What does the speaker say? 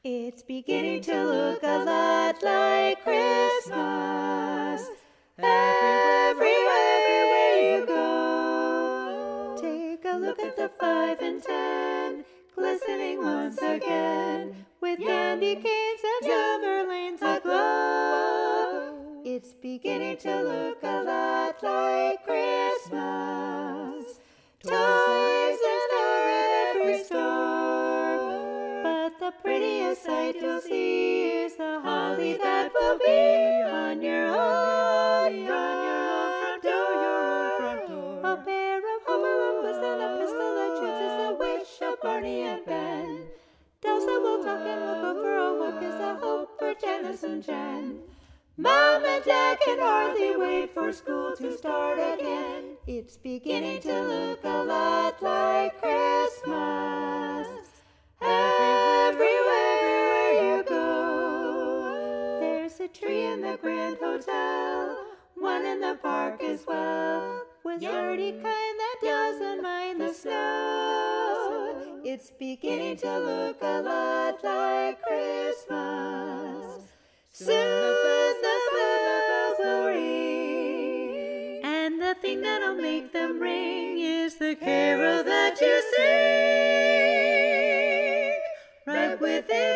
It's beginning to look a lot like Christmas. Everywhere you go. Take a look at the 5 and 10, glistening once again, with candy canes and silver lanes aglow. It's beginning to look a lot like Christmas. Toys in store in every store, but the prettiest sight you'll see is the holly that will be on your own front door. A pair of hooper-uppers and a pistol that shoots is a wish of Barney and Ben. Delsa will talk and we'll go for a walk is a hope for Janice and Jen. Mom and Dad can hardly wait for school to start again. It's beginning to look a lot like Christmas. Everywhere you go. There's a tree in the Grand Hotel, one in the park as well, with sturdy kind that doesn't mind the snow. It's beginning to look a lot like Christmas. Soon the bells will ring, and the thing that'll make them ring is the carol that you sing right within